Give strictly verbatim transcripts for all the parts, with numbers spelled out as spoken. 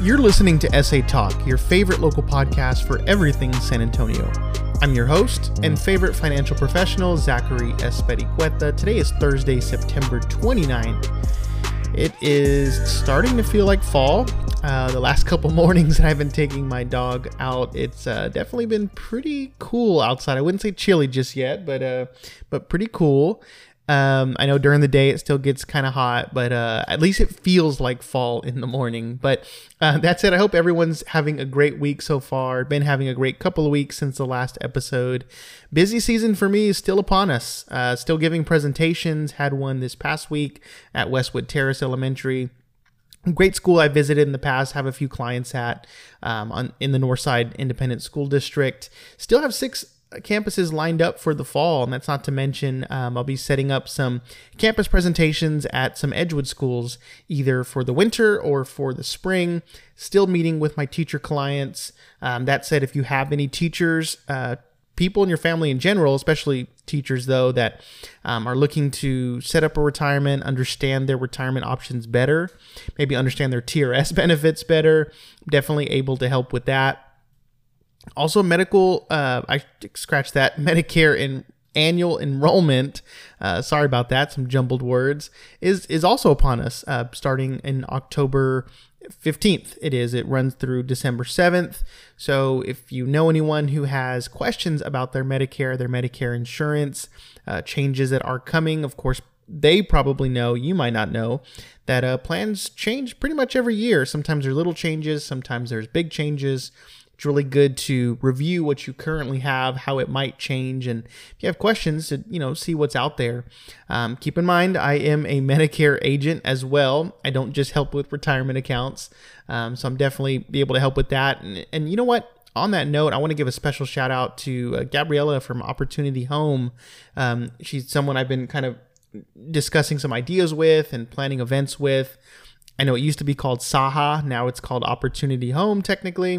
You're listening to S A Talk, your favorite local podcast for everything San Antonio. I'm your host and favorite financial professional, Zachary Espericueta. Today is Thursday, September twenty-ninth. It is starting to feel like fall. Uh, the last couple mornings that I've been taking my dog out, it's uh, definitely been pretty cool outside. I wouldn't say chilly just yet, but uh, but pretty cool. Um, I know during the day it still gets kind of hot, but uh, at least it feels like fall in the morning. But uh, that said, I hope everyone's having a great week so far. Been having a great couple of weeks since the last episode. Busy season for me is still upon us. Uh, still giving presentations. Had one this past week at Westwood Terrace Elementary. Great school I visited in the past, have a few clients at um, on in the Northside Independent School District. Still have six campuses lined up for the fall, and that's not to mention um, I'll be setting up some campus presentations at some Edgewood schools, either for the winter or for the spring. Still meeting with my teacher clients. Um, that said, if you have any teachers, uh, people in your family in general, especially teachers though, that um, are looking to set up a retirement, understand their retirement options better, maybe understand their T R S benefits better, definitely able to help with that. Also, medical, uh, I scratched that, Medicare in annual enrollment, uh, sorry about that, some jumbled words, is is also upon us, uh, starting in October fifteenth. It is. It runs through December seventh. So if you know anyone who has questions about their Medicare, their Medicare insurance, uh, changes that are coming, of course, they probably know, you might not know, that uh, plans change pretty much every year. Sometimes there's little changes, sometimes there's big changes. It's really good to review what you currently have, how it might change, and if you have questions, to you know see what's out there. Um, keep in mind, I am a Medicare agent as well. I don't just help with retirement accounts, um, so I'm definitely be able to help with that. And, and you know what? On that note, I want to give a special shout out to uh, Gabriella from Opportunity Home. Um, she's someone I've been kind of discussing some ideas with and planning events with. I know it used to be called Saha, now it's called Opportunity Home technically.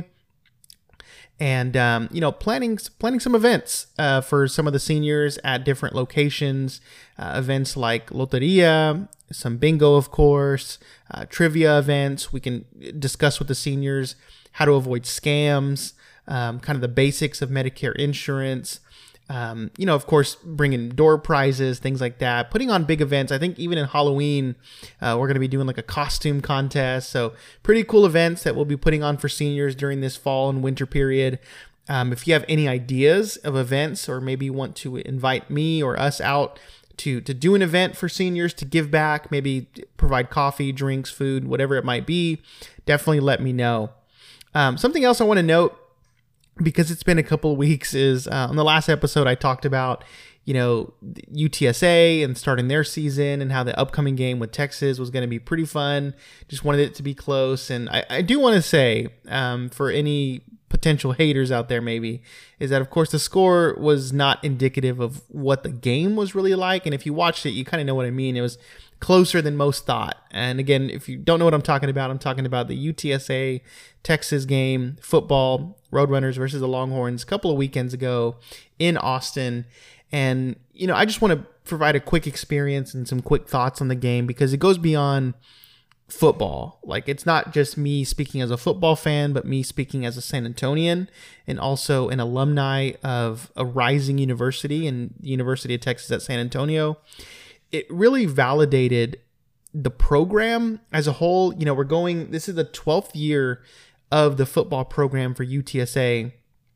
And, um, you know, planning planning some events uh, for some of the seniors at different locations, uh, events like Loteria, some bingo, of course, uh, trivia events. We can discuss with the seniors how to avoid scams, um, kind of the basics of Medicare insurance. Um, you know, of course, bringing door prizes, things like that, putting on big events. I think even in Halloween, uh, we're going to be doing like a costume contest. So pretty cool events that we'll be putting on for seniors during this fall and winter period. Um, if you have any ideas of events, or maybe you want to invite me or us out to, to do an event for seniors to give back, maybe provide coffee, drinks, food, whatever it might be, definitely let me know. Um, something else I want to note, because it's been a couple of weeks, is uh, on the last episode I talked about, you know, U T S A and starting their season and how the upcoming game with Texas was going to be pretty fun. Just wanted it to be close. And I, I do want to say, um, for any potential haters out there maybe, is that of course the score was not indicative of what the game was really like. And if you watched it, you kind of know what I mean. It was closer than most thought. And again, if you don't know what I'm talking about, I'm talking about the U T S A Texas game, football, Roadrunners versus the Longhorns, a couple of weekends ago in Austin. And, you know, I just want to provide a quick experience and some quick thoughts on the game, because it goes beyond football. Like, it's not just me speaking as a football fan, but me speaking as a San Antonian and also an alumni of a rising university, and the University of Texas at San Antonio. It really validated the program as a whole. You know, we're going, this is the twelfth year of the football program for U T S A.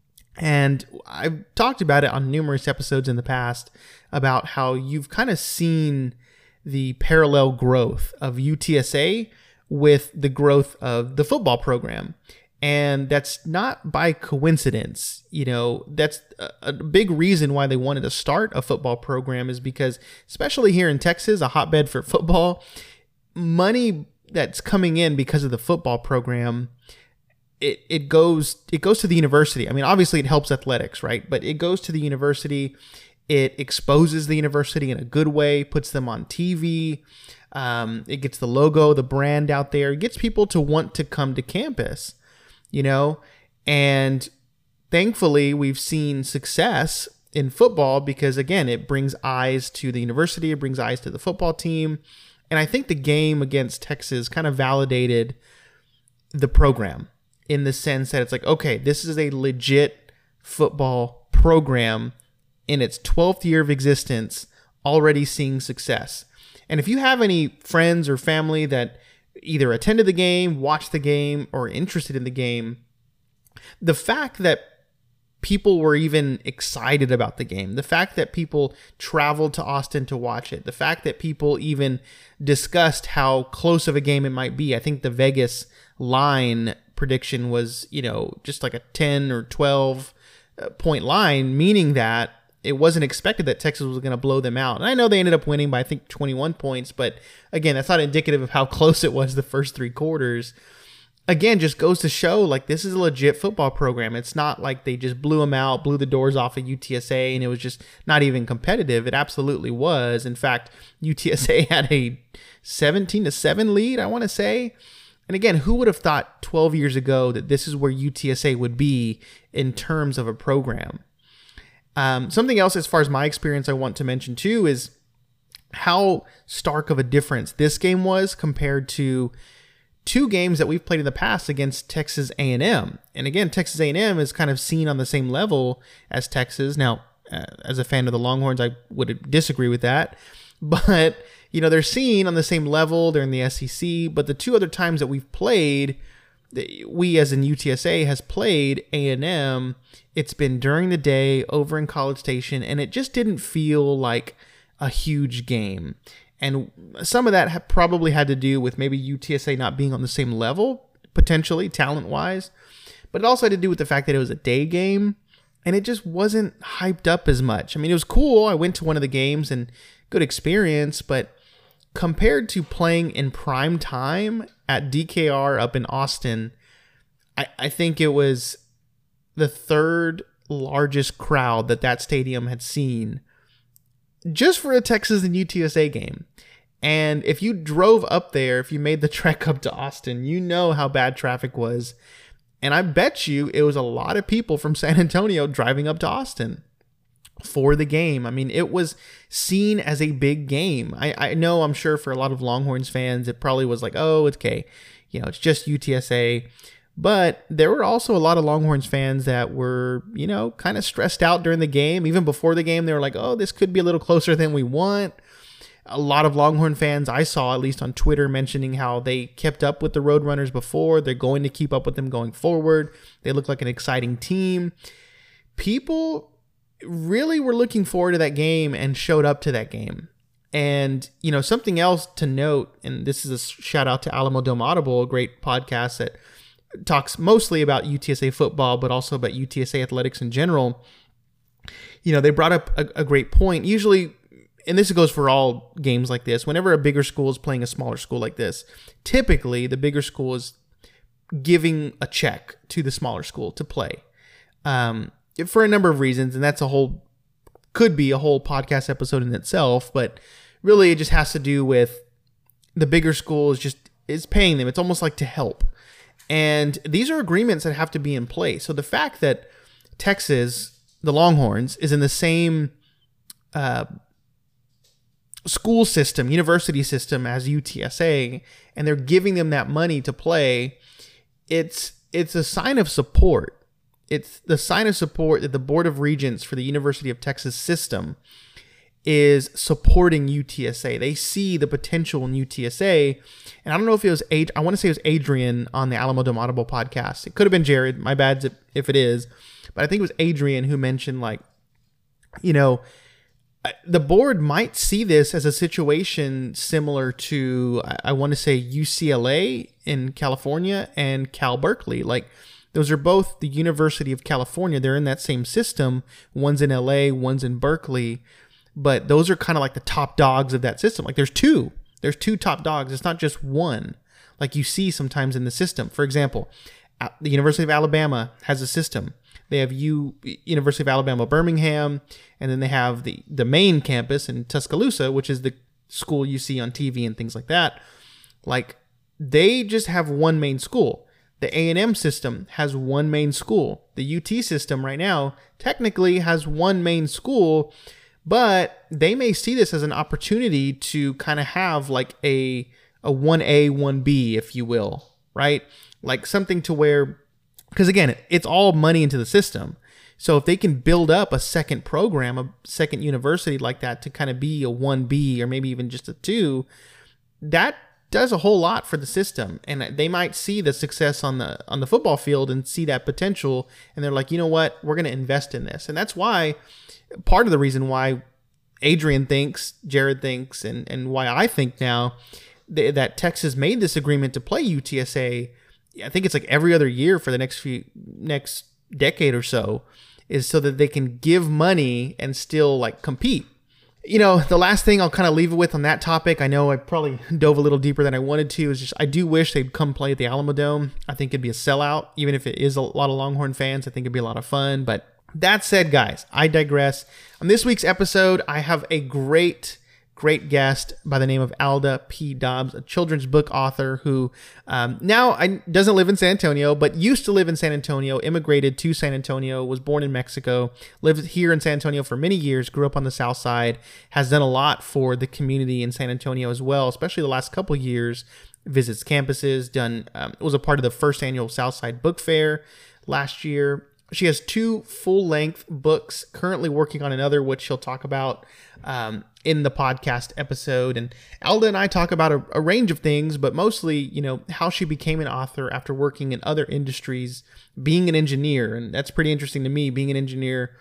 And I've talked about it on numerous episodes in the past about how you've kind of seen the parallel growth of U T S A with the growth of the football program. And that's not by coincidence. You know, that's a, a big reason why they wanted to start a football program, is because, especially here in Texas, a hotbed for football, money that's coming in because of the football program, it it goes it goes to the university. I mean, obviously it helps athletics, right? But it goes to the university. It exposes the university in a good way, puts them on T V. Um, it gets the logo, the brand out there. It gets people to want to come to campus, you know? And thankfully, we've seen success in football because, again, it brings eyes to the university. It brings eyes to the football team. And I think the game against Texas kind of validated the program in the sense that it's like, okay, this is a legit football program in its twelfth year of existence, already seeing success. And if you have any friends or family that either attended the game, watched the game, or interested in the game, the fact that people were even excited about the game, the fact that people traveled to Austin to watch it, the fact that people even discussed how close of a game it might be. I think the Vegas line prediction was, you know, just like a ten or twelve point line, meaning that it wasn't expected that Texas was going to blow them out. And I know they ended up winning by, I think, twenty-one points, but again, that's not indicative of how close it was the first three quarters. Again, just goes to show, like, this is a legit football program. It's not like they just blew them out, blew the doors off of U T S A, and it was just not even competitive. It absolutely was. In fact, U T S A had a seventeen to seven lead, I want to say. And again, who would have thought twelve years ago that this is where U T S A would be in terms of a program? Um, something else, as far as my experience, I want to mention too, is how stark of a difference this game was compared to two games that we've played in the past against Texas A and M. And again, Texas A and M is kind of seen on the same level as Texas. Now, uh, as a fan of the Longhorns, I would disagree with that. But, you know, they're seen on the same level. They're in the S E C. But the two other times that we've played, we as in U T S A has played A and M, it's been during the day over in College Station, and it just didn't feel like a huge game. And some of that ha- probably had to do with maybe U T S A not being on the same level, potentially, talent-wise. But it also had to do with the fact that it was a day game, and it just wasn't hyped up as much. I mean, it was cool. I went to one of the games, and good experience, but compared to playing in prime time at D K R up in Austin, I, I think it was the third largest crowd that that stadium had seen just for a Texas and U T S A game. And if you drove up there, if you made the trek up to Austin, you know how bad traffic was. And I bet you it was a lot of people from San Antonio driving up to Austin for the game. I mean, it was seen as a big game. I, I know, I'm sure for a lot of Longhorns fans, it probably was like, oh, it's okay. You know, it's just U T S A. But there were also a lot of Longhorns fans that were, you know, kind of stressed out during the game. Even before the game, they were like, oh, this could be a little closer than we want. A lot of Longhorn fans I saw, at least on Twitter, mentioning how they kept up with the Roadrunners before. They're going to keep up with them going forward. They look like an exciting team. People really were looking forward to that game and showed up to that game. And, you know, something else to note, and this is a shout out to Alamo Dome Audible, a great podcast that talks mostly about U T S A football, but also about U T S A athletics in general. You know, they brought up a, a great point. Usually, and this goes for all games like this, whenever a bigger school is playing a smaller school like this, typically the bigger school is giving a check to the smaller school to play um, for a number of reasons. And that's a whole, could be a whole podcast episode in itself, but really it just has to do with the bigger school is just, is paying them. It's almost like to help. And these are agreements that have to be in place. So the fact that Texas, the Longhorns, is in the same uh, school system, university system as U T S A, and they're giving them that money to play, it's it's a sign of support. It's the sign of support that the Board of Regents for the University of Texas system is supporting U T S A. They see the potential in U T S A. And I don't know if it was, Ad- I want to say it was Adrian on the Alamo Dome Audible podcast. It could have been Jared. My bad if, if it is. But I think it was Adrian who mentioned, like, you know, the board might see this as a situation similar to, I want to say, U C L A in California and Cal Berkeley. Like, those are both the University of California. They're in that same system. One's in L A, one's in Berkeley. But those are kind of like the top dogs of that system. Like, there's two. There's two top dogs. It's not just one, like you see sometimes in the system. For example, the University of Alabama has a system. They have U University of Alabama Birmingham, and then they have the, the main campus in Tuscaloosa, which is the school you see on T V and things like that. Like, they just have one main school. The A and M system has one main school. The U T system right now technically has one main school, but they may see this as an opportunity to kind of have like a a one A, one B, if you will, right? like something to where, because again, it's all money into the system. So if they can build up a second program, a second university like that to kind of be a one B or maybe even just a two, that does a whole lot for the system. And they might see the success on the on the football field and see that potential. And they're like, you know what, we're going to invest in this. And that's why, part of the reason why Adrian thinks, Jared thinks, and, and why I think now th- that Texas made this agreement to play U T S A, I think it's like every other year for the next few next decade or so, is so that they can give money and still like compete. You know, the last thing I'll kind of leave it with on that topic, I know I probably dove a little deeper than I wanted to, is just I do wish they'd come play at the Alamodome. I think it'd be a sellout, even if it is a lot of Longhorn fans. I think it'd be a lot of fun. But that said, guys, I digress. On this week's episode, I have a great great guest by the name of Alda P. Dobbs, a children's book author who um, now I, doesn't live in San Antonio, but used to live in San Antonio, immigrated to San Antonio, was born in Mexico, lived here in San Antonio for many years, grew up on the South Side, has done a lot for the community in San Antonio as well, especially the last couple of years, visits campuses, done um, was a part of the first annual Southside Book Fair last year. She has two full-length books, currently working on another, which she'll talk about um, in the podcast episode. And Alda and I talk about a, a range of things, but mostly, you know, how she became an author after working in other industries, being an engineer. And that's pretty interesting to me, being an engineer,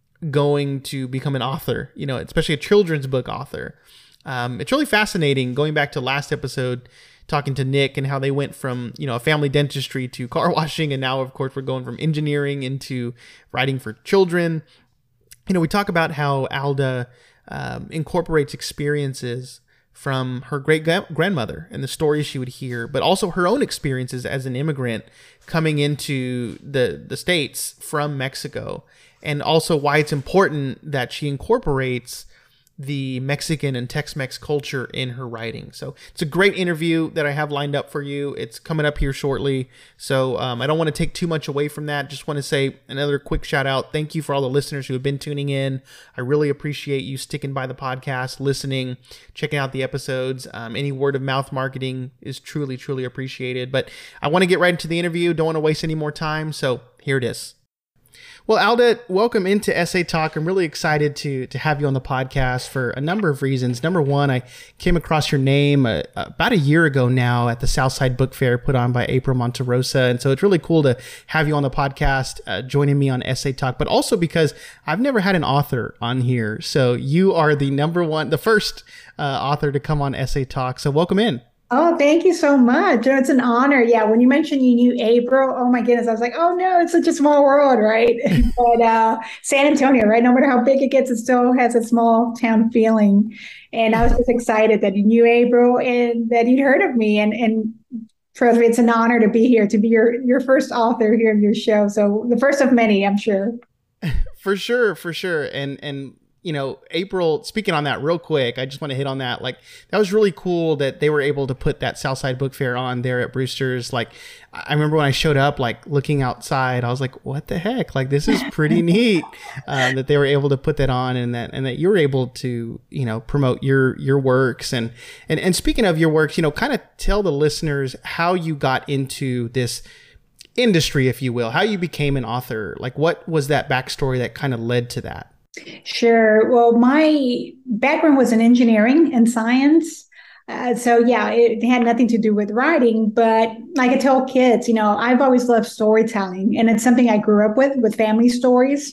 going to become an author, you know, especially a children's book author. Um, it's really fascinating, going back to last episode, talking to Nick and how they went from, you know, a family dentistry to car washing. And now, of course, we're going from engineering into writing for children. You know, we talk about how Alda um, incorporates experiences from her great grandmother and the stories she would hear, but also her own experiences as an immigrant coming into the, the States from Mexico. And also why it's important that she incorporates the Mexican and Tex-Mex culture in her writing. So it's a great interview that I have lined up for you. It's coming up here shortly. So um, I don't want to take too much away from that. Just want to say another quick shout out. Thank you for all the listeners who have been tuning in. I really appreciate you sticking by the podcast, listening, checking out the episodes. Um, any word of mouth marketing is truly, truly appreciated. But I want to get right into the interview. Don't want to waste any more time. So here it is. Well, Alda, welcome into Essay Talk. I'm really excited to to have you on the podcast for a number of reasons. Number one, I came across your name uh, about a year ago now at the Southside Book Fair put on by April Monterosa. And so it's really cool to have you on the podcast, uh, joining me on Essay Talk, but also because I've never had an author on here. So you are the number one, the first uh, author to come on Essay Talk. So welcome in. Oh, thank you so much. It's an honor. Yeah, when you mentioned you knew April, oh my goodness, I was like, oh no, it's such a small world, right? But uh, San Antonio, right? No matter how big it gets, it still has a small town feeling. And I was just excited that you knew April and that you'd heard of me. And and for me, it's an honor to be here, to be your your first author here in your show. So the first of many, I'm sure. For sure, for sure. And and you know, April, speaking on that real quick, I just want to hit on that. Like, that was really cool that they were able to put that Southside Book Fair on there at Brewster's. Like, I remember when I showed up, like looking outside, I was like, what the heck? Like, this is pretty neat uh, that they were able to put that on, and that, and that you were able to, you know, promote your, your works. And, and, and speaking of your works, you know, kind of tell the listeners how you got into this industry, if you will, how you became an author. Like, what was that backstory that kind of led to that? Sure. Well, my background was in engineering and science. Uh, so, yeah, it had nothing to do with writing. But like I tell kids, you know, I've always loved storytelling. And it's something I grew up with, with family stories.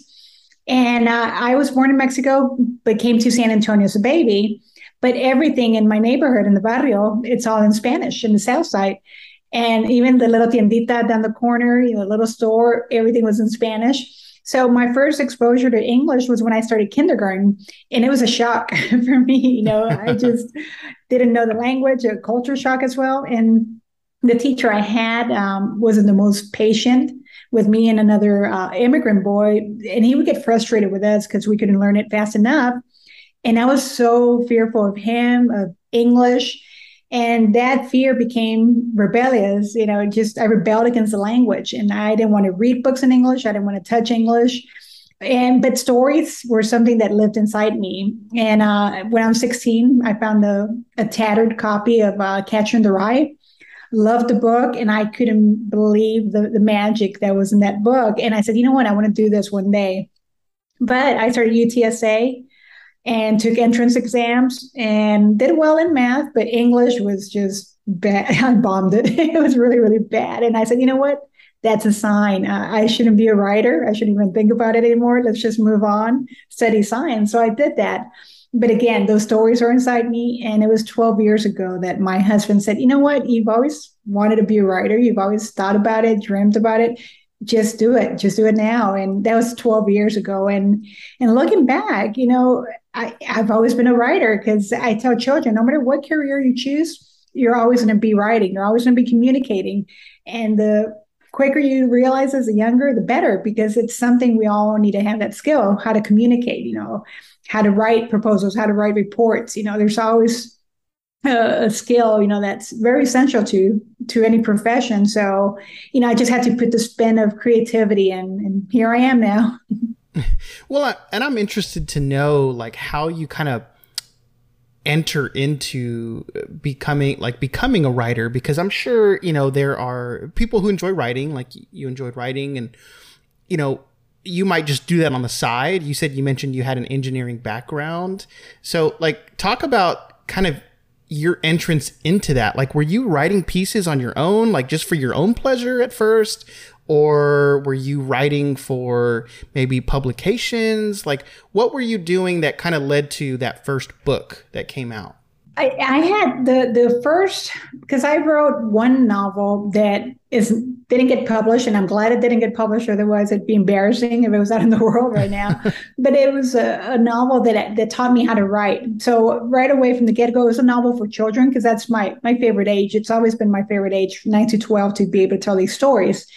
And uh, I was born in Mexico, but came to San Antonio as a baby. But everything in my neighborhood, in the barrio, it's all in Spanish in the South Side. And even the little tiendita down the corner, you know, little store, everything was in Spanish. So my first exposure to English was when I started kindergarten, and it was a shock for me. You know, I just didn't know the language, a culture shock as well. And the teacher I had um, wasn't the most patient with me and another uh, immigrant boy, and he would get frustrated with us because we couldn't learn it fast enough. And I was so fearful of him, of English. And that fear became rebellious. You know, just I rebelled against the language, and I didn't want to read books in English. I didn't want to touch English. And but stories were something that lived inside me. And uh, when I was sixteen, I found a, a tattered copy of uh, Catcher in the Rye loved the book, and I couldn't believe the, the magic that was in that book. And I said, you know what, I want to do this one day. But I started U T S A and took entrance exams and did well in math, but English was just bad. I bombed it. It was really, really bad. And I said, you know what? That's a sign. Uh, I shouldn't be a writer. I shouldn't even think about it anymore. Let's just move on, study science. So I did that. But again, those stories are inside me. And it was twelve years ago that my husband said, you know what? You've always wanted to be a writer. You've always thought about it, dreamt about it. Just do it. Just do it now. And that was twelve years ago. And and looking back, you know, I, I've always been a writer because I tell children, no matter what career you choose, you're always going to be writing. You're always going to be communicating. And the quicker you realize as a younger, the better, because it's something we all need to have that skill, how to communicate, you know, how to write proposals, how to write reports. You know, there's always a skill, you know, that's very essential to to any profession. So, you know, I just had to put the spin of creativity, and, and here I am now. Well, I, and I'm interested to know, like, how you kind of enter into becoming like becoming a writer, because I'm sure, you know, there are people who enjoy writing, like you enjoyed writing, and, you know, you might just do that on the side. You said, you mentioned you had an engineering background. So, like, talk about kind of your entrance into that. Like, were you writing pieces on your own, like just for your own pleasure at first? Or were you writing for maybe publications? Like, what were you doing that kind of led to that first book that came out? I, I had the the first, because I wrote one novel that is didn't get published, and I'm glad it didn't get published. Otherwise, it'd be embarrassing if it was out in the world right now. But it was a, a novel that that taught me how to write. So right away from the get go, it was a novel for children, because that's my my favorite age. It's always been my favorite age, nine to twelve, to be able to tell these stories.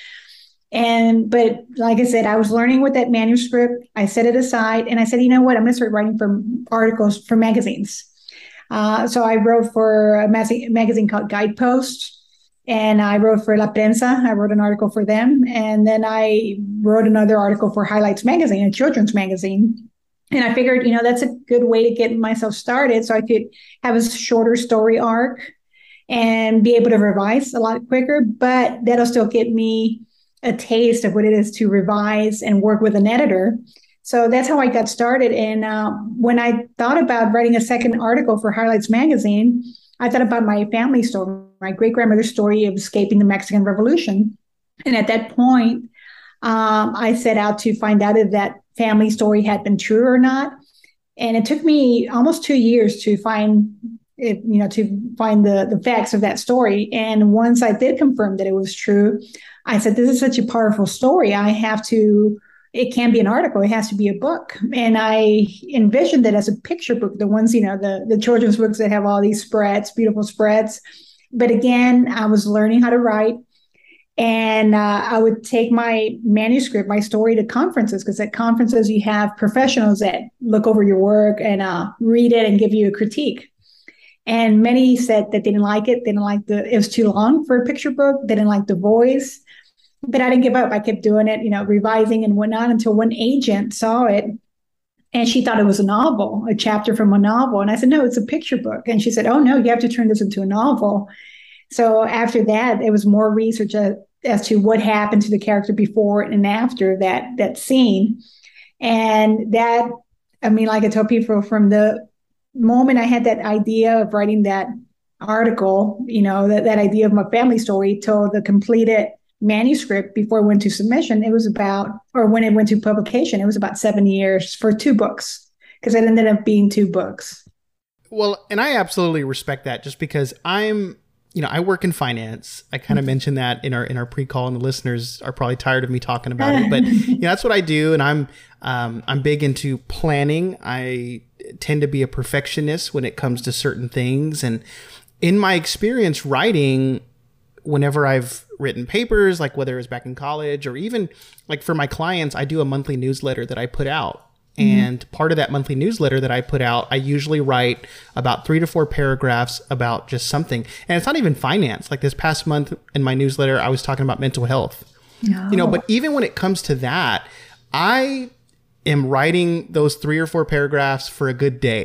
And but like I said, I was learning with that manuscript. I set it aside, and I said, you know what? I'm going to start writing for articles for magazines. Uh, so I wrote for a magazine called Guidepost, and I wrote for La Prensa. I wrote an article for them. And then I wrote another article for Highlights Magazine, a children's magazine. And I figured, you know, that's a good way to get myself started, so I could have a shorter story arc and be able to revise a lot quicker. But that'll still get me a taste of what it is to revise and work with an editor. So that's how I got started. And uh, when I thought about writing a second article for Highlights Magazine, I thought about my family story, my great-grandmother's story of escaping the Mexican Revolution. And at that point, um, I set out to find out if that family story had been true or not. And it took me almost two years to find it, you know, to find the, the facts of that story. And once I did confirm that it was true, I said, this is such a powerful story. I have to It can't be an article. It has to be a book. And I envisioned it as a picture book, the ones, you know, the, the children's books that have all these spreads, beautiful spreads. But again, I was learning how to write. And uh, I would take my manuscript, my story, to conferences, because at conferences you have professionals that look over your work and uh, read it and give you a critique. And many said that they didn't like it. They didn't like the, it was too long for a picture book. They didn't like the voice. But I didn't give up. I kept doing it, you know, revising and whatnot, until one agent saw it and she thought it was a novel, a chapter from a novel. And I said, no, it's a picture book. And she said, oh, no, you have to turn this into a novel. So after that, it was more research as, as to what happened to the character before and after that, that scene. And that, I mean, like I tell people, from the moment I had that idea of writing that article, you know, that, that idea of my family story, till the completed manuscript before it went to submission, it was about, or when it went to publication, it was about seven years for two books, because it ended up being two books. Well, and I absolutely respect that, just because I'm, you know, I work in finance. I kind of mentioned that in our in our pre-call, and the listeners are probably tired of me talking about it, but you know, that's what I do. And I'm um, I'm big into planning. I tend to be a perfectionist when it comes to certain things. And in my experience writing, whenever I've written papers, like whether it's back in college or even like for my clients, I do a monthly newsletter that I put out. Mm-hmm. And part of that monthly newsletter that I put out, I usually write about three to four paragraphs about just something. And it's not even finance. Like this past month in my newsletter, I was talking about mental health. No. You know, but even when it comes to that, I am writing those three or four paragraphs for a good day.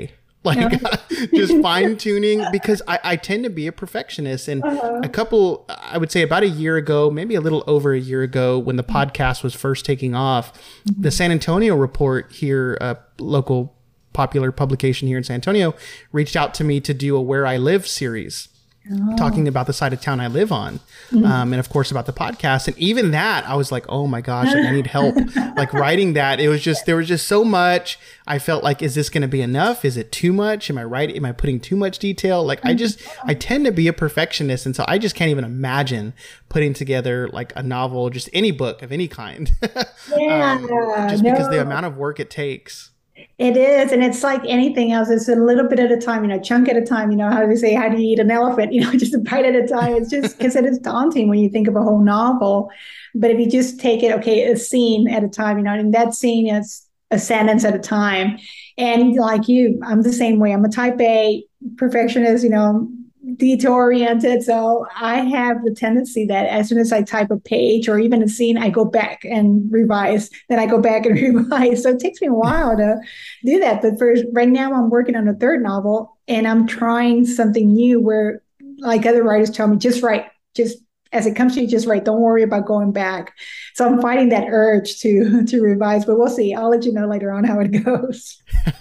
like Yeah. just fine tuning, because I, I tend to be a perfectionist. And Uh-huh. a couple, I would say about a year ago, maybe a little over a year ago, when the podcast was first taking off, Mm-hmm. the San Antonio Report here, a local popular publication here in San Antonio, reached out to me to do a Where I Live series. Oh. Talking about the side of town I live on, mm-hmm. um, and of course about the podcast. And even that, I was like, oh my gosh, like, I need help. Like writing that, it was just, there was just so much. I felt like, is this going to be enough? Is it too much? Am I right? Am I putting too much detail? Like, I just, I tend to be a perfectionist. And so I just can't even imagine putting together like a novel, just any book of any kind. Yeah, um, just because the no. amount of work it takes. It is, and it's like anything else. It's a little bit at a time, you know, chunk at a time. You know, how do they say, how do you eat an elephant? You know, just a bite at a time. It's just because it is daunting when you think of a whole novel. But if you just take it, okay, a scene at a time, you know, and that scene is a sentence at a time. And like you, I'm the same way. I'm a type A perfectionist, you know, detail oriented. So I have the tendency that as soon as I type a page or even a scene, I go back and revise. Then I go back and revise. So it takes me a while to do that. But for right now, I'm working on a third novel, and I'm trying something new where, like other writers tell me, just write, just as it comes to you, just write. Don't worry about going back. So I'm fighting that urge to to revise, but we'll see. I'll let you know later on how it goes.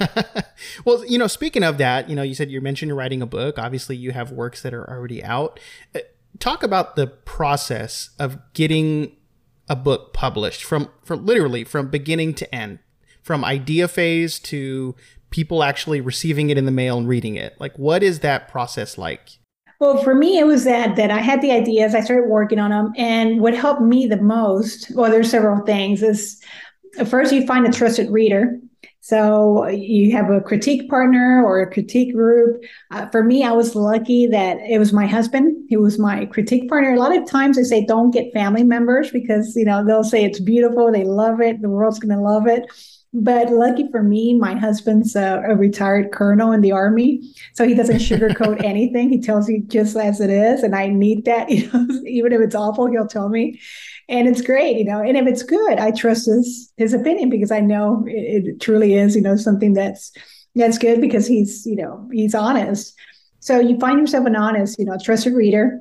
Well, you know, speaking of that, you know, you said you mentioned you're writing a book. Obviously, you have works that are already out. Uh, Talk about the process of getting a book published from, from literally from beginning to end, from idea phase to people actually receiving it in the mail and reading it. Like, what is that process like? Well, for me, it was that that I had the ideas, I started working on them, and what helped me the most, well, there's several things. Is first you find a trusted reader. So you have a critique partner or a critique group. Uh, for me, I was lucky that it was my husband who was my critique partner. A lot of times they say don't get family members because, you know, they'll say it's beautiful, they love it, the world's going to love it. But lucky for me, my husband's a, a retired colonel in the Army, so he doesn't sugarcoat anything. He tells you just as it is, and I need that. You know, even if it's awful, he'll tell me, and it's great. You know, and if it's good, I trust his his opinion because I know it, it truly is. You know, something that's that's good because he's you know he's honest. So you find yourself an honest, you know, trusted reader.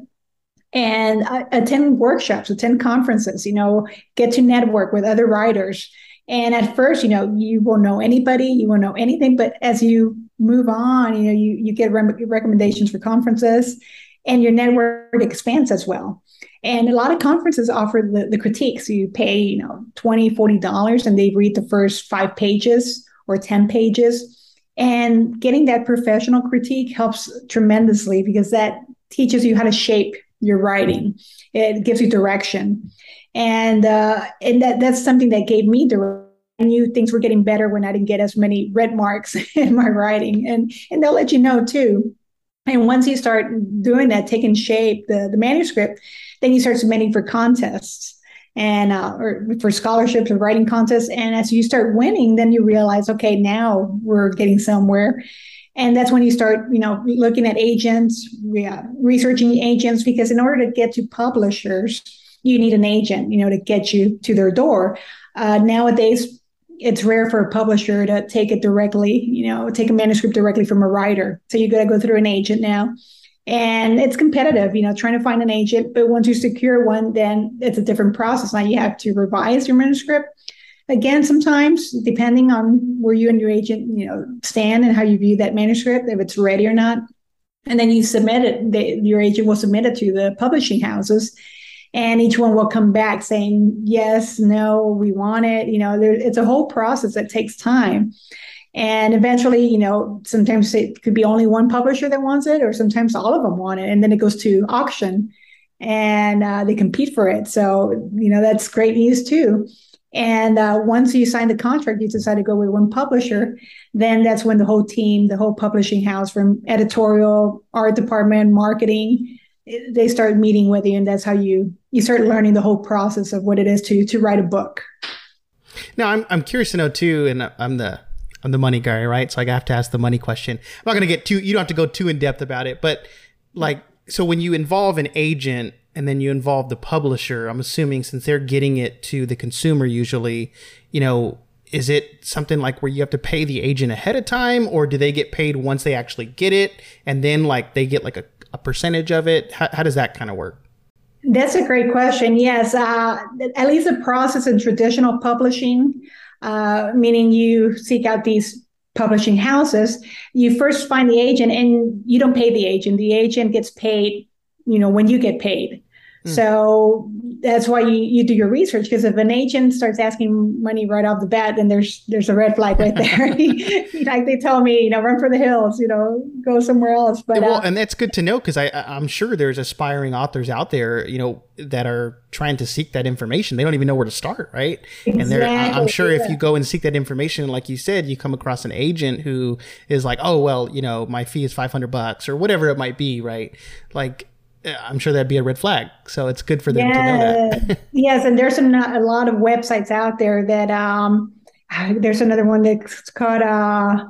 And uh, attend workshops, attend conferences. You know, get to network with other writers. And at first, you know, you won't know anybody, you won't know anything. But as you move on, you know, you, you get re- recommendations for conferences and your network expands as well. And a lot of conferences offer the, the critiques. So you pay, you know, twenty dollars, forty dollars and they read the first five pages or ten pages. And getting that professional critique helps tremendously because that teaches you how to shape your writing. It gives you direction. And uh, and that that's something that gave me direction. I knew things were getting better when I didn't get as many red marks in my writing. And and they'll let you know too. And once you start doing that, taking shape, the, the manuscript, then you start submitting for contests and uh, or for scholarships or writing contests. And as you start winning, then you realize, okay, now we're getting somewhere. And that's when you start, you know, looking at agents, yeah, researching agents, because in order to get to publishers, you need an agent, you know, to get you to their door. Uh, nowadays, it's rare for a publisher to take it directly, you know, take a manuscript directly from a writer. So you got to go through an agent now. And it's competitive, you know, trying to find an agent. But once you secure one, then it's a different process. Now you have to revise your manuscript. Again, sometimes depending on where you and your agent, you know, stand and how you view that manuscript, if it's ready or not. And then you submit it, they, your agent will submit it to the publishing houses. And each one will come back saying, yes, no, we want it. You know, there, it's a whole process that takes time. And eventually, you know, sometimes it could be only one publisher that wants it, or sometimes all of them want it. And then it goes to auction and uh, they compete for it. So, you know, that's great news too. And uh, once you sign the contract, you decide to go with one publisher, then that's when the whole team, the whole publishing house from editorial, art department, marketing, they start meeting with you. And that's how you, you start learning the whole process of what it is to, to write a book. Now, I'm, I'm curious to know too, and I'm the, I'm the money guy, right? So I have to ask the money question. I'm not going to get too, you don't have to go too in depth about it, but like, so when you involve an agent and then you involve the publisher, I'm assuming since they're getting it to the consumer usually, you know, is it something like where you have to pay the agent ahead of time, or do they get paid once they actually get it, and then like they get like a, a percentage of it? How, how does that kind of work? That's a great question. Yes, uh, at least the process in traditional publishing, uh, meaning you seek out these publishing houses, you first find the agent and you don't pay the agent. The agent gets paid, you know, when you get paid. Mm. So that's why you, you do your research, because if an agent starts asking money right off the bat, then there's there's a red flag right there. Like they tell me, you know, run for the hills, you know, go somewhere else. But well, uh, and that's good to know, because I I'm sure there's aspiring authors out there, you know, that are trying to seek that information. They don't even know where to start, right? Exactly. And they're I'm sure yeah. if you go and seek that information, like you said, you come across an agent who is like, oh well, you know, my fee is five hundred bucks or whatever it might be, right? Like, I'm sure that'd be a red flag. So it's good for them yeah. to know that. Yes. And there's some, a lot of websites out there that, um, there's another one that's called, uh,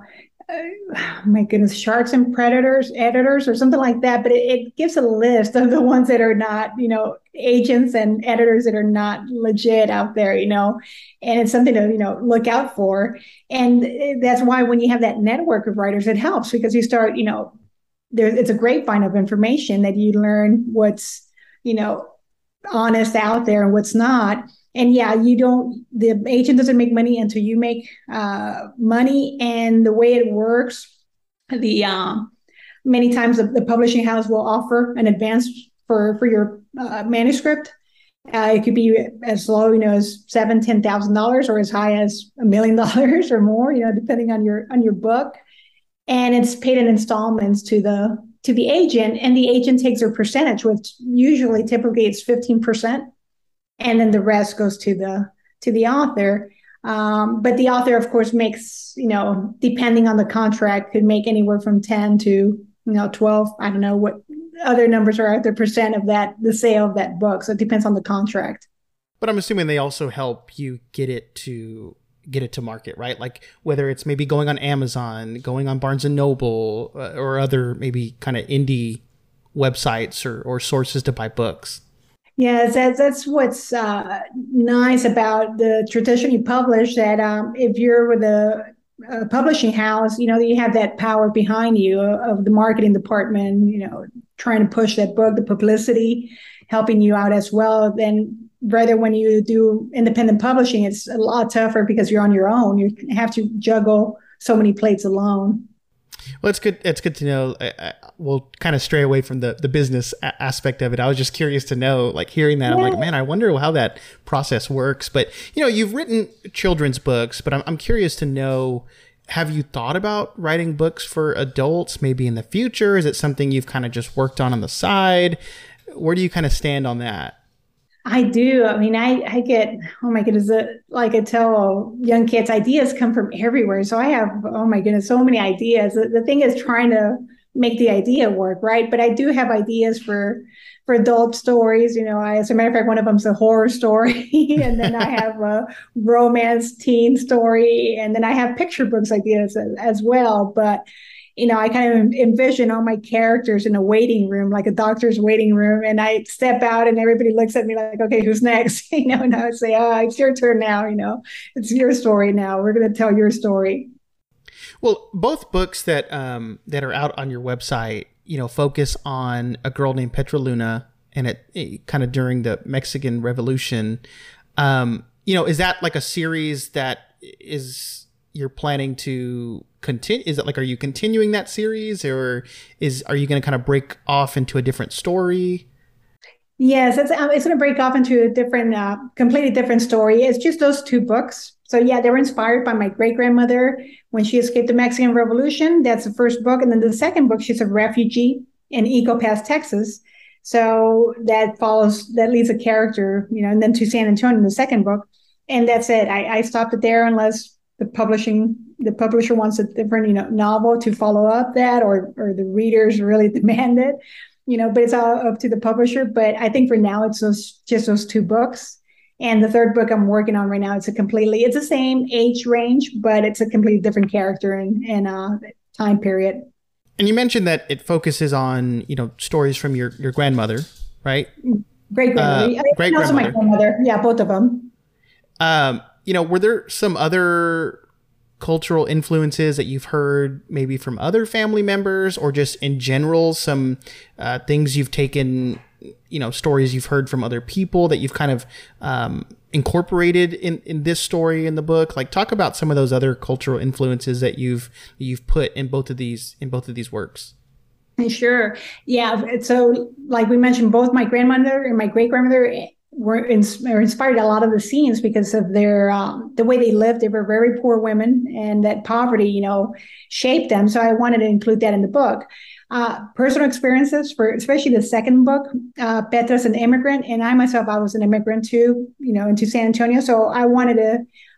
oh my goodness, Sharks and Predators Editors or something like that. But it, it gives a list of the ones that are not, you know, agents and editors that are not legit out there, you know, and it's something to, you know, look out for. And that's why when you have that network of writers, it helps, because you start, you know, there, it's a grapevine of information that you learn what's, you know, honest out there and what's not. And yeah, you don't, the agent doesn't make money until you make uh, money. And the way it works, the um, many times the, the publishing house will offer an advance for, for your uh, manuscript. Uh, it could be as low, you know, as seven, ten thousand dollars, or as high as a million dollars or more, you know, depending on your on your book. And it's paid in installments to the to the agent, and the agent takes a percentage, which usually typically it's fifteen percent, and then the rest goes to the to the author. Um, but the author, of course, makes, you know, depending on the contract, could make anywhere from ten to, you know, twelve. I don't know what other numbers are out there, percent of that, the sale of that book. So it depends on the contract. But I'm assuming they also help you get it to get it to market, right? Like whether it's maybe going on Amazon, going on Barnes and Noble, uh, or other maybe kind of indie websites or, or sources to buy books. Yes, that's, that's what's uh, nice about the tradition you publish, that um, if you're with a, a publishing house, you know, you have that power behind you of the marketing department, you know, trying to push that book, the publicity, helping you out as well. Then rather when you do independent publishing, it's a lot tougher because you're on your own. You have to juggle so many plates alone. Well, it's good. It's good to know. I, I, we'll kind of stray away from the, the business a- aspect of it. I was just curious to know, like hearing that, yeah. I'm like, man, I wonder how that process works. But, you know, you've written children's books, but I'm, I'm curious to know, have you thought about writing books for adults maybe in the future? Is it something you've kind of just worked on on the side? Where do you kind of stand on that? I do. I mean, I, I get, oh my goodness, uh, like I tell young kids, ideas come from everywhere. So I have, oh my goodness, so many ideas. The, the thing is trying to make the idea work, right? But I do have ideas for for adult stories. You know, I, as a matter of fact, one of them's a horror story. And then I have a romance teen story. And then I have picture books ideas as, as well. But you know, I kind of envision all my characters in a waiting room, like a doctor's waiting room. And I step out and everybody looks at me like, okay, who's next? You know, and I would say, oh, it's your turn now. You know, it's your story now. We're going to tell your story. Well, both books that um, that are out on your website, you know, focus on a girl named Petra Luna, and it, it kind of during the Mexican Revolution. Um, you know, is that like a series that is you're planning to continue? Is it like, are you continuing that series, or is, are you going to kind of break off into a different story? Yes, it's, um, it's going to break off into a different, uh, completely different story. It's just those two books. So yeah, they were inspired by my great grandmother when she escaped the Mexican Revolution. That's the first book. And then the second book, she's a refugee in Eagle Pass, Texas. So that follows, that leads a character, you know, and then to San Antonio in the second book. And that's it. I, I stopped it there unless the publishing, the publisher wants a different, you know, novel to follow up that, or or the readers really demand it, you know, but it's all up to the publisher. But I think for now, it's those, just those two books. And the third book I'm working on right now, it's a completely, it's the same age range, but it's a completely different character and, and uh, time period. And you mentioned that it focuses on, you know, stories from your, your grandmother, right? Great grandmother. Uh, great also grandmother. my grandmother. Yeah, both of them. Um, you know, were there some other cultural influences that you've heard maybe from other family members, or just in general, some uh, things you've taken, you know, stories you've heard from other people that you've kind of um, incorporated in, in this story in the book? Like, talk about some of those other cultural influences that you've that you've put in both of these in both of these works. Sure. Yeah. So, like we mentioned, both my grandmother and my great grandmother were, ins- were inspired a lot of the scenes because of their um, the way they lived. They were very poor women, and that poverty, you know, shaped them. So I wanted to include that in the book. Uh, personal experiences for especially the second book. Uh, Petra's an immigrant, and I myself, I was an immigrant too, you know, into San Antonio. So I wanted to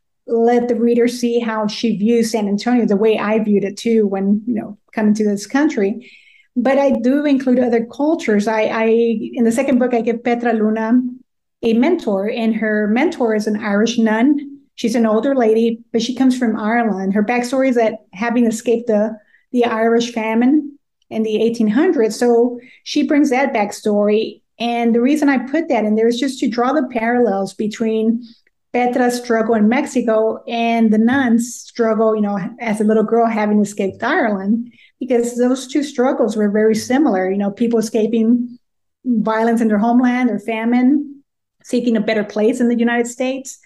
let the reader see how she views San Antonio the way I viewed it too when, you know, coming to this country. But I do include other cultures. I, I in the second book, I give Petra Luna a mentor, and her mentor is an Irish nun. She's an older lady, but she comes from Ireland. Her backstory is that having escaped the, the Irish famine in the eighteen hundreds. So she brings that backstory. And the reason I put that in there is just to draw the parallels between Petra's struggle in Mexico and the nun's struggle, you know, as a little girl having escaped Ireland, because those two struggles were very similar. You know, people escaping violence in their homeland or famine, seeking a better place in the United States.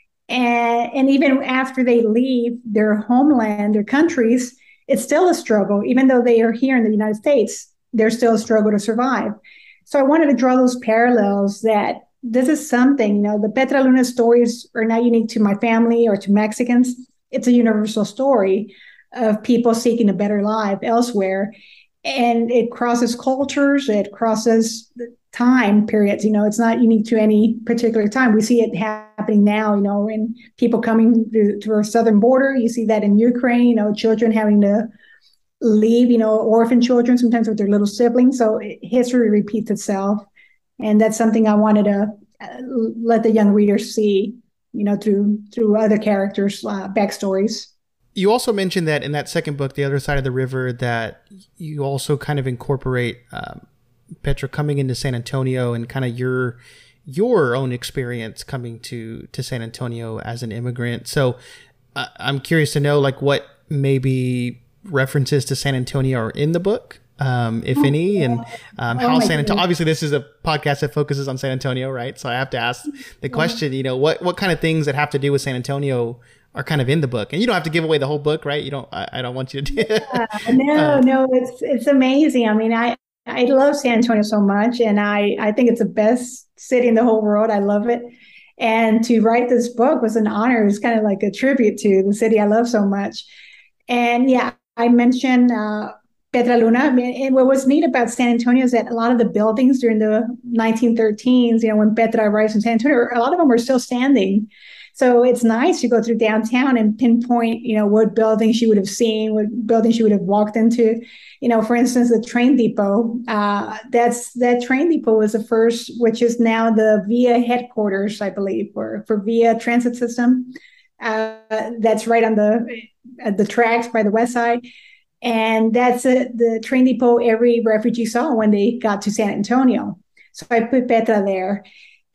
And, and even after they leave their homeland, their countries, it's still a struggle. Even though they are here in the United States, there's still a struggle to survive. So I wanted to draw those parallels that this is something, you know, the Petra Luna stories are not unique to my family or to Mexicans. It's a universal story of people seeking a better life elsewhere. And it crosses cultures, it crosses time periods. You know, it's not unique to any particular time. We see it happening now, you know, in people coming to, to our southern border. You see that in Ukraine, you know, children having to leave, you know, orphan children, sometimes with their little siblings. So history repeats itself. And that's something I wanted to uh, let the young readers see, you know, through through other characters' uh, backstories. You also mentioned that in that second book, The Other Side of the River, that you also kind of incorporate um, Petra coming into San Antonio and kind of your your own experience coming to, to San Antonio as an immigrant. So uh, I'm curious to know, like, what maybe references to San Antonio are in the book, um, if oh, any, and um, how oh San Antonio, obviously this is a podcast that focuses on San Antonio, right? So I have to ask the question, you know, what, what kind of things that have to do with San Antonio are kind of in the book? And you don't have to give away the whole book, right? You don't, I, I don't want you to do yeah, No, uh, no, it's, it's amazing. I mean, I, I love San Antonio so much, and I, I think it's the best city in the whole world. I love it. And to write this book was an honor. It's kind of like a tribute to the city I love so much. And yeah, I mentioned uh, Petra Luna. I mean, and what was neat about San Antonio is that a lot of the buildings during the nineteen thirteens, you know, when Petra arrives in San Antonio, a lot of them are still standing. So it's nice to go through downtown and pinpoint, you know, what buildings she would have seen, what buildings she would have walked into. You know, for instance, the train depot. Uh, that's that train depot was the first, which is now the Via headquarters, I believe, for for Via Transit System. Uh, that's right on the uh, the tracks by the west side. And that's a, the train depot every refugee saw when they got to San Antonio. So I put Petra there.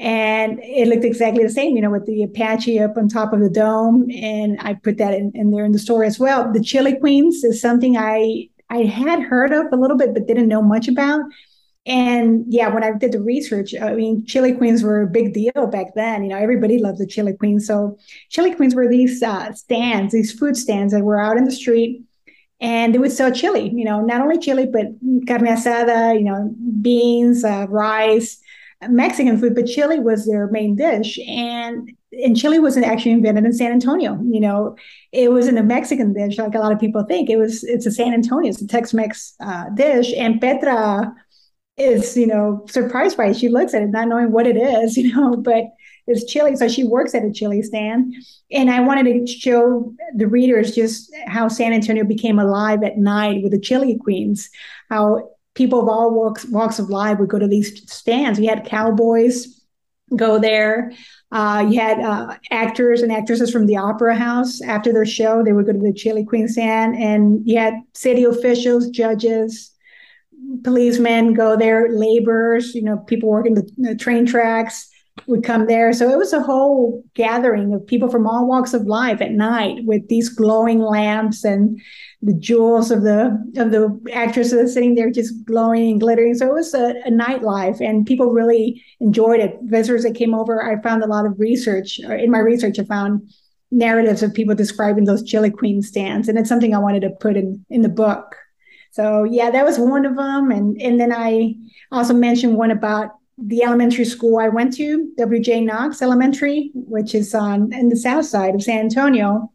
And it looked exactly the same, you know, with the Apache up on top of the dome. And I put that in, in there in the story as well. The Chili Queens is something I, I had heard of a little bit, but didn't know much about. And yeah, when I did the research, I mean, Chili Queens were a big deal back then. You know, everybody loved the Chili Queens. So Chili Queens were these uh, stands, these food stands that were out in the street. And they would sell chili, you know, not only chili, but carne asada, you know, beans, uh, rice, Mexican food, but chili was their main dish. And and chili wasn't actually invented in San Antonio. You know, it wasn't a Mexican dish like a lot of people think. It was, it's a San Antonio, it's a Tex-Mex uh, dish. And Petra is, you know, surprised by it. She looks at it, not knowing what it is, you know, but it's chili. So she works at a chili stand. And I wanted to show the readers just how San Antonio became alive at night with the Chili Queens, how people of all walks, walks of life would go to these stands. You had cowboys go there. Uh, you had uh, actors and actresses from the Opera House. After their show, they would go to the Chili Queen stand. And you had city officials, judges, policemen go there, laborers, you know, people working the, the train tracks, would come there. So it was a whole gathering of people from all walks of life at night with these glowing lamps and the jewels of the of the actresses sitting there just glowing and glittering. So it was a, a nightlife, and people really enjoyed it. Visitors that came over, I found a lot of research. Or in my research, I found narratives of people describing those Chili Queen stands, and it's something I wanted to put in in the book. So yeah, that was one of them, and and then I also mentioned one about the elementary school I went to, W J Knox Elementary, which is on in the south side of San Antonio.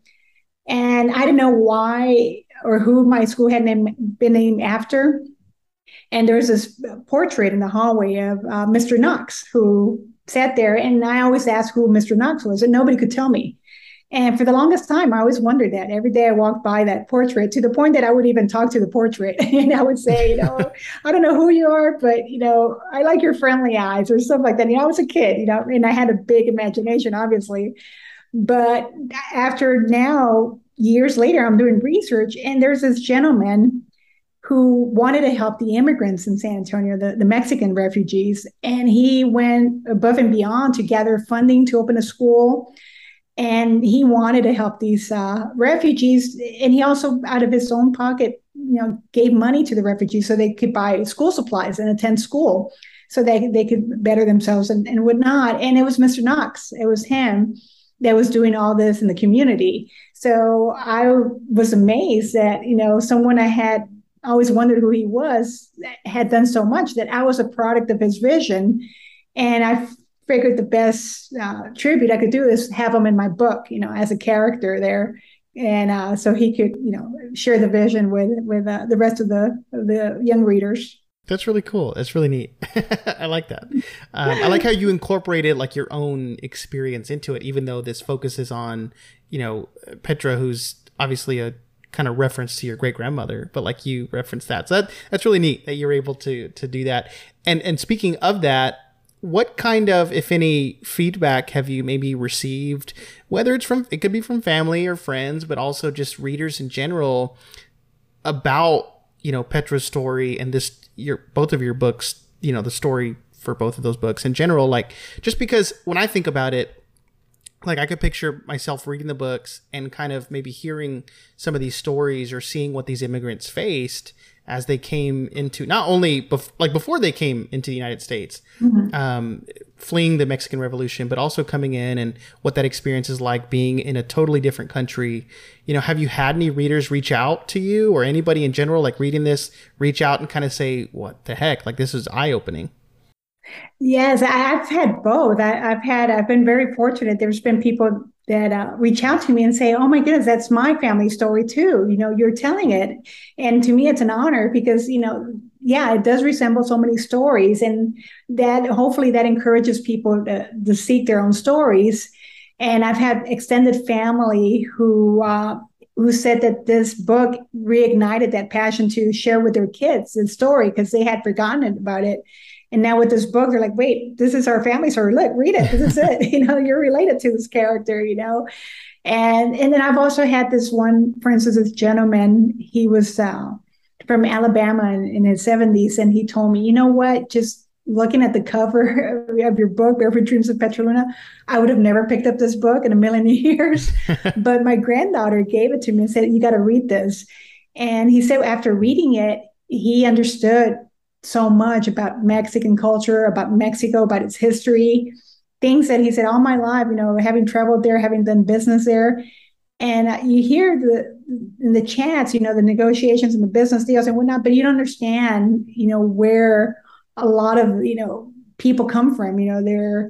And I didn't know why or who my school had name, been named after. And there was this portrait in the hallway of uh, Mister Knox, who sat there. And I always asked who Mister Knox was, and nobody could tell me. And for the longest time, I always wondered that. Every day I walked by that portrait, to the point that I would even talk to the portrait. And I would say, you know, I don't know who you are, but, you know, I like your friendly eyes or something like that. You know, I was a kid, you know, and I had a big imagination, obviously. But after now, years later, I'm doing research, and there's this gentleman who wanted to help the immigrants in San Antonio, the, the Mexican refugees. And he went above and beyond to gather funding to open a school. And he wanted to help these uh, refugees. And he also, out of his own pocket, you know, gave money to the refugees so they could buy school supplies and attend school so they, they could better themselves and, and whatnot. And it was Mister Knox. It was him that was doing all this in the community. So I was amazed that, you know, someone I had always wondered who he was had done so much, that I was a product of his vision. And I figured the best uh, tribute I could do is have him in my book, you know, as a character there. And uh, so he could, you know, share the vision with with uh, the rest of the of the young readers. That's really cool. That's really neat. I like that. Um, I like how you incorporated like your own experience into it, even though this focuses on, you know, Petra, who's obviously a kind of reference to your great grandmother, but like you referenced that. So that, that's really neat that you're able to to do that. And and speaking of that, what kind of, if any, feedback have you maybe received, whether it's from, it could be from family or friends, but also just readers in general, about, you know, Petra's story and this, your, both of your books, you know, the story for both of those books in general? Like, just because when I think about it, like I could picture myself reading the books and kind of maybe hearing some of these stories or seeing what these immigrants faced as they came into, not only bef- like before they came into the United States, mm-hmm. um, fleeing the Mexican Revolution, but also coming in and what that experience is like being in a totally different country. You know, have you had any readers reach out to you, or anybody in general, like reading this, reach out and kind of say, what the heck, like this is eye-opening? Yes, I've had both. I, I've had, I've been very fortunate. There's been people that uh, reach out to me and say, oh my goodness, that's my family story too. You know, you're telling it. And to me, it's an honor because, you know, yeah, it does resemble so many stories, and that hopefully that encourages people to, to seek their own stories. And I've had extended family who, uh, who said that this book reignited that passion to share with their kids the story because they had forgotten about it. And now with this book, they're like, wait, this is our family story. Look, read it. This is it. You know, you're related to this character, you know. And and then I've also had this one, for instance, this gentleman, he was uh, from Alabama in, in his seventies. And he told me, you know what, just looking at the cover of your book, Barefoot Dreams of Petraluna, I would have never picked up this book in a million years. But my granddaughter gave it to me and said, you got to read this. And he said after reading it, he understood so much about Mexican culture, about Mexico, about its history, things that he said all my life, you know, having traveled there, having done business there. And uh, you hear the in the chats, you know, the negotiations and the business deals and whatnot, but you don't understand, you know, where a lot of, you know, people come from, you know, their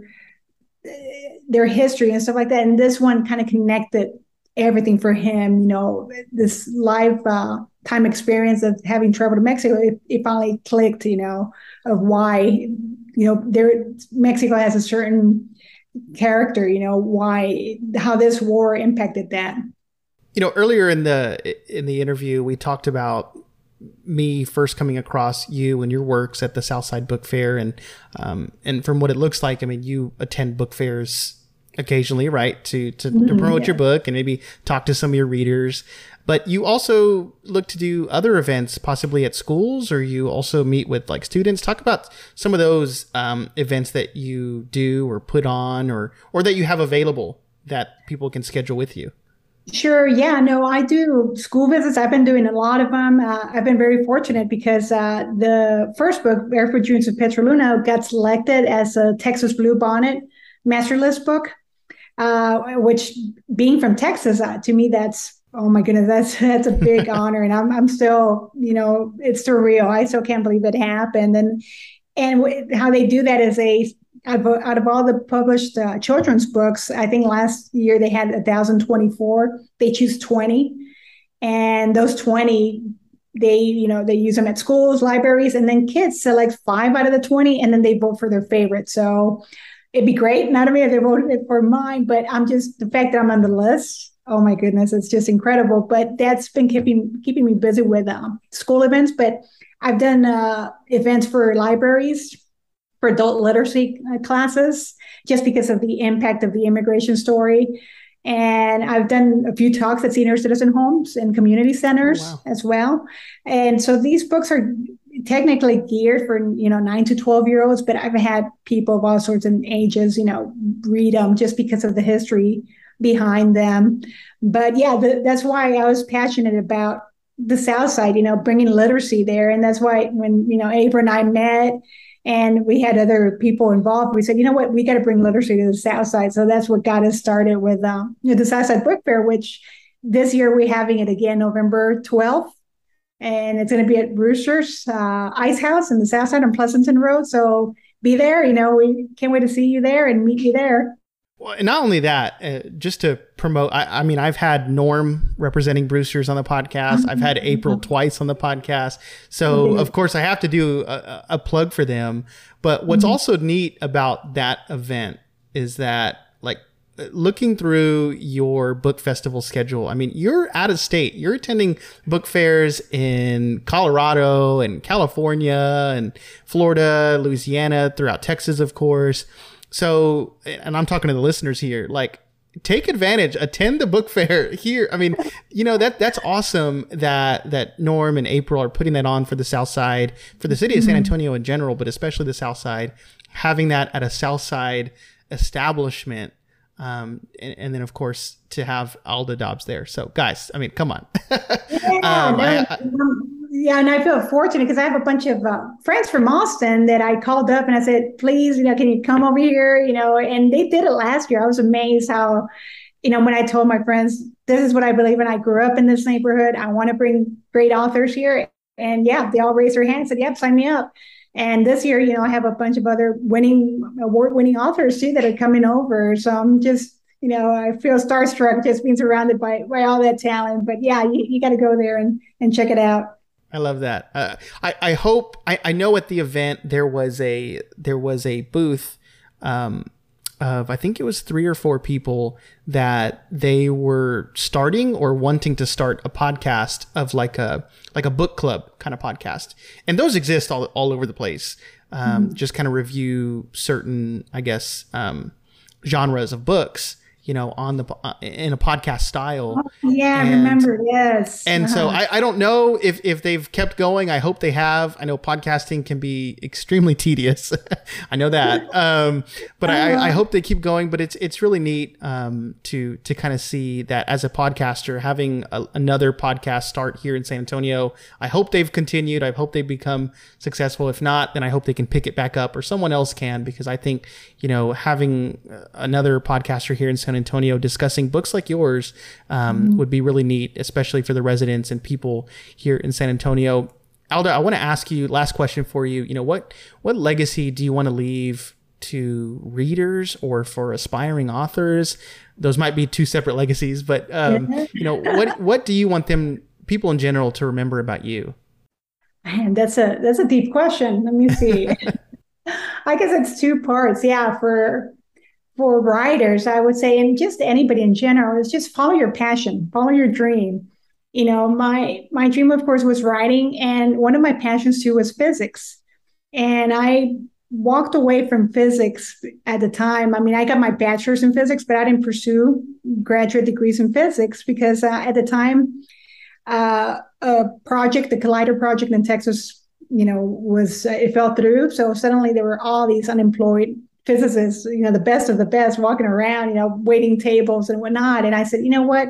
their history and stuff like that. And this one kind of connected everything for him, you know, this life uh, time experience of having traveled to Mexico, it, it finally clicked, you know, of why, you know, there Mexico has a certain character, you know, why, how this war impacted that. You know, earlier in the in the interview, we talked about me first coming across you and your works at the Southside Book Fair, and um, and from what it looks like, I mean, you attend book fairs occasionally, right? To, to, to Mhm, promote yeah. your book and maybe talk to some of your readers. But you also look to do other events, possibly at schools, or you also meet with like students. Talk about some of those um, events that you do or put on, or or that you have available that people can schedule with you. Sure. Yeah. No, I do school visits. I've been doing a lot of them. Uh, I've been very fortunate because uh, the first book, Barefoot Dreams of Petroluna, got selected as a Texas Bluebonnet Master List book, uh, which, being from Texas, uh, to me, that's, oh my goodness, that's that's a big honor. And I'm I'm still, you know, it's surreal. I still can't believe it happened. And and w- how they do that is they, out of, out of all the published uh, children's books, I think last year they had one thousand twenty-four. They choose twenty. And those twenty, they, you know, they use them at schools, libraries, and then kids select five out of the twenty, and then they vote for their favorite. So it'd be great, not only if they voted for mine, but I'm just, the fact that I'm on the list, oh my goodness, it's just incredible. But that's been keeping keeping me busy with um, school events. But I've done uh, events for libraries, for adult literacy uh, classes, just because of the impact of the immigration story. And I've done a few talks at senior citizen homes and community centers Oh, wow. as well. And so these books are technically geared for, you know, nine to twelve year olds, but I've had people of all sorts of ages, you know, read them just because of the history behind them. But yeah, the, that's why I was passionate about the South Side, you know, bringing literacy there. And that's why when, you know, April and I met and we had other people involved, we said, you know what, we got to bring literacy to the South Side. So that's what got us started with um, you know, the South Side Book Fair, which this year we're having it again, November twelfth. And it's going to be at Brewster's uh, Ice House in the South Side on Pleasanton Road. So be there. You know, we can't wait to see you there and meet you there. Well, and not only that, uh, just to promote, I, I mean, I've had Norm representing Brewster's on the podcast. Mm-hmm. I've had April twice on the podcast. So, mm-hmm. of course, I have to do a, a plug for them. But what's mm-hmm. also neat about that event is that, like, looking through your book festival schedule, I mean, you're out of state. You're attending book fairs in Colorado and California and Florida, Louisiana, throughout Texas, of course. So, and I'm talking to the listeners here, like, take advantage, attend the book fair here. I mean, you know, that that's awesome that that Norm and April are putting that on for the South Side, for the city of San Antonio in general, but especially the South Side, having that at a South Side establishment. Um, and, and then, of course, to have Alda Dobbs there. So, guys, I mean, come on. Yeah, um, no, I, I, yeah, and I feel fortunate because I have a bunch of uh, friends from Austin that I called up and I said, please, you know, can you come over here? You know, and they did it last year. I was amazed how, you know, when I told my friends, this is what I believe in. I grew up in this neighborhood. I want to bring great authors here. And yeah, they all raised their hands and said, yep, sign me up. And this year, you know, I have a bunch of other winning, award-winning authors too that are coming over. So I'm just, you know, I feel starstruck just being surrounded by by all that talent. But yeah, you, you got to go there and and check it out. I love that. Uh, I I hope I, I know at the event there was a there was a booth um, of I think it was three or four people that they were starting or wanting to start a podcast of like a like a book club kind of podcast, and those exist all all over the place. Um, mm-hmm. Just kind of review certain, I guess, um, genres of books, you know, on the uh, in a podcast style. Oh, yeah, and, I remember. Yes. And uh-huh. so I, I don't know if, if they've kept going. I hope they have. I know podcasting can be extremely tedious. I know that. Um, but uh-huh. I, I hope they keep going. But it's it's really neat um, to to kind of see that as a podcaster, having a, another podcast start here in San Antonio. I hope they've continued. I hope they become successful. If not, then I hope they can pick it back up or someone else can, because I think, you know, having another podcaster here in San Antonio discussing books like yours um, mm-hmm. would be really neat, especially for the residents and people here in San Antonio. Alda, I want to ask you, last question for you. You know, what what legacy do you want to leave to readers or for aspiring authors? Those might be two separate legacies, but um, you know, what what do you want them, people in general, to remember about you? Man, that's a that's a deep question. Let me see. I guess it's two parts. Yeah, for for writers, I would say, and just anybody in general, is just follow your passion, follow your dream. You know, my my dream, of course, was writing, and one of my passions too was physics. And I walked away from physics at the time. I mean, I got my bachelor's in physics, but I didn't pursue graduate degrees in physics because uh, at the time, uh, a project, the Collider project in Texas, you know, was, uh, it fell through. So suddenly there were all these unemployed physicists, you know, the best of the best walking around, you know, waiting tables and whatnot. And I said, you know what?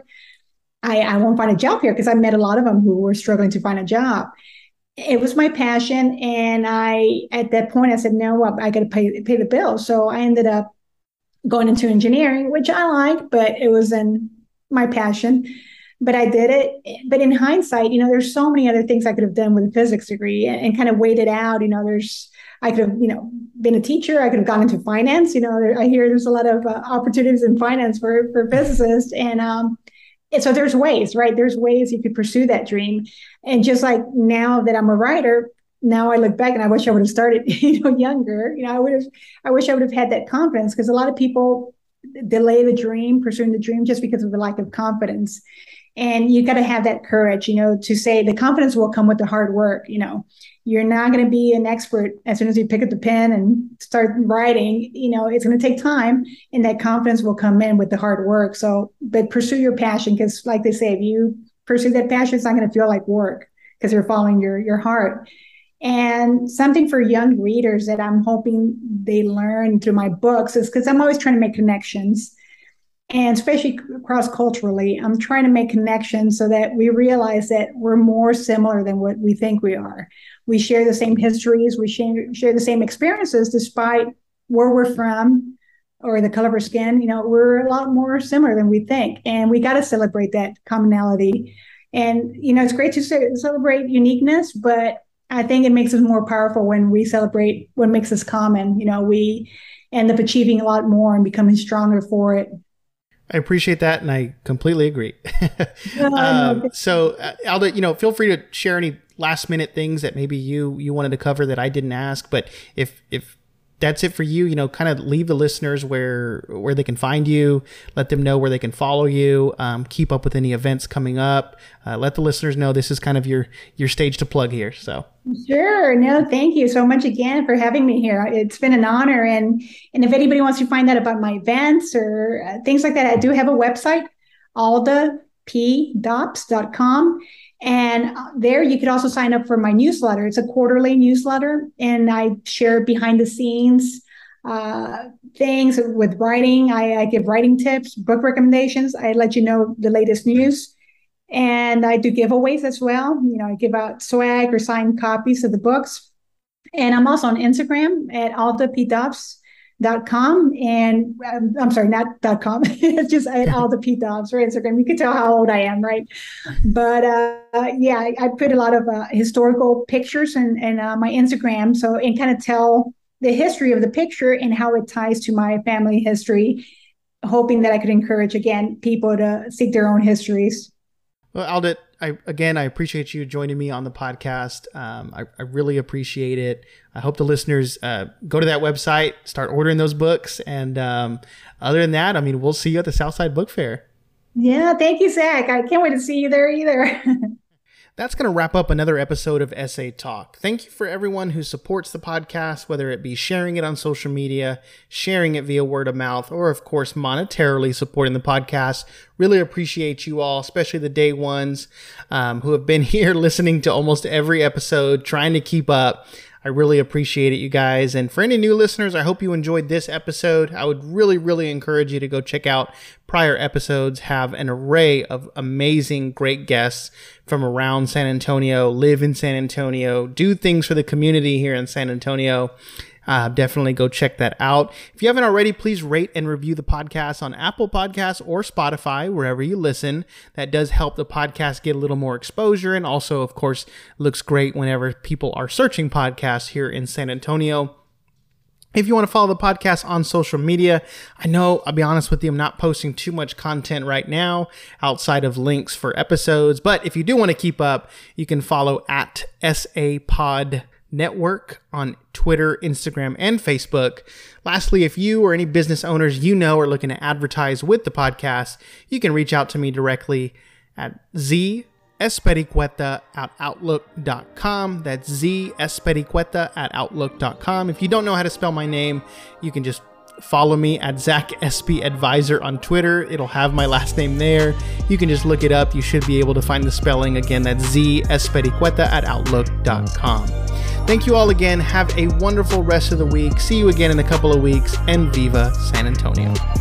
I, I won't find a job here because I met a lot of them who were struggling to find a job. It was my passion. And I, at that point, I said, no, I, I got to pay, pay the bill. So I ended up going into engineering, which I like, but it wasn't my passion. But I did it. But in hindsight, you know, there's so many other things I could have done with a physics degree and, and kind of waited out. You know, there's, I could have, you know, been a teacher. I could have gone into finance. You know, there, I hear there's a lot of uh, opportunities in finance for, for physicists. And, um, and so there's ways, right? There's ways you could pursue that dream. And just like now that I'm a writer, now I look back and I wish I would have started, you know, younger. You know, I would have, I wish I would have had that confidence because a lot of people delay the dream, pursuing the dream just because of the lack of confidence. And you got to have that courage, you know, to say the confidence will come with the hard work. You know, you're not going to be an expert as soon as you pick up the pen and start writing. You know, it's going to take time, and that confidence will come in with the hard work. So, but pursue your passion because, like they say, if you pursue that passion, it's not going to feel like work because you're following your your heart. And something for young readers that I'm hoping they learn through my books is because I'm always trying to make connections. And especially cross-culturally, I'm trying to make connections so that we realize that we're more similar than what we think we are. We share the same histories, we share, share the same experiences, despite where we're from or the color of our skin. You know, we're a lot more similar than we think. And we got to celebrate that commonality. And, you know, it's great to celebrate uniqueness, but I think it makes us more powerful when we celebrate what makes us common. You know, we end up achieving a lot more and becoming stronger for it. I appreciate that, and I completely agree. um, so, uh, Alda, you know, feel free to share any last minute things that maybe you you wanted to cover that I didn't ask. But if if that's it for you, you know, kind of leave the listeners where where they can find you, let them know where they can follow you, um, keep up with any events coming up. Uh, let the listeners know this is kind of your your stage to plug here. So. Sure. No, thank you so much again for having me here. It's been an honor. And, and if anybody wants to find out about my events or uh, things like that, I do have a website, alda p dops dot com. And there you could also sign up for my newsletter. It's a quarterly newsletter. And I share behind the scenes uh, things with writing. I, I give writing tips, book recommendations. I let you know the latest news. And I do giveaways as well. You know, I give out swag or signed copies of the books. And I'm also on Instagram at alda p dops dot com. And um, I'm sorry, not .com. It's just at alda p dops or Instagram. You can tell how old I am, right? But uh, yeah, I, I put a lot of uh, historical pictures in, in uh, my Instagram. So, and kind of tell the history of the picture and how it ties to my family history, hoping that I could encourage, again, people to seek their own histories. Well, Alda, I, again, I appreciate you joining me on the podcast. Um, I, I really appreciate it. I hope the listeners uh, go to that website, start ordering those books. And um, other than that, I mean, we'll see you at the Southside Book Fair. Yeah, thank you, Zach. I can't wait to see you there either. That's going to wrap up another episode of Essay Talk. Thank you for everyone who supports the podcast, whether it be sharing it on social media, sharing it via word of mouth, or of course, monetarily supporting the podcast. Really appreciate you all, especially the day ones um, who have been here listening to almost every episode, trying to keep up. I really appreciate it, you guys. And for any new listeners, I hope you enjoyed this episode. I would really, really encourage you to go check out prior episodes, have an array of amazing, great guests from around San Antonio, live in San Antonio, do things for the community here in San Antonio. Uh, definitely go check that out. If you haven't already, please rate and review the podcast on Apple Podcasts or Spotify, wherever you listen. That does help the podcast get a little more exposure. And also, of course, looks great whenever people are searching podcasts here in San Antonio. If you want to follow the podcast on social media, I know, I'll be honest with you, I'm not posting too much content right now outside of links for episodes. But if you do want to keep up, you can follow at S A Pod Network on Twitter, Instagram, and Facebook. Lastly, if you or any business owners you know are looking to advertise with the podcast, you can reach out to me directly at z Espericueta at outlook dot com. That's Z Espericueta at outlook dot com. If you don't know how to spell my name, you can just follow me at Zach S P Advisor on Twitter. It'll have my last name there. You can just look it up. You should be able to find the spelling. Again, that's Z Espericueta at outlook dot com. Thank you all again. Have a wonderful rest of the week. See you again in a couple of weeks, and Viva San Antonio.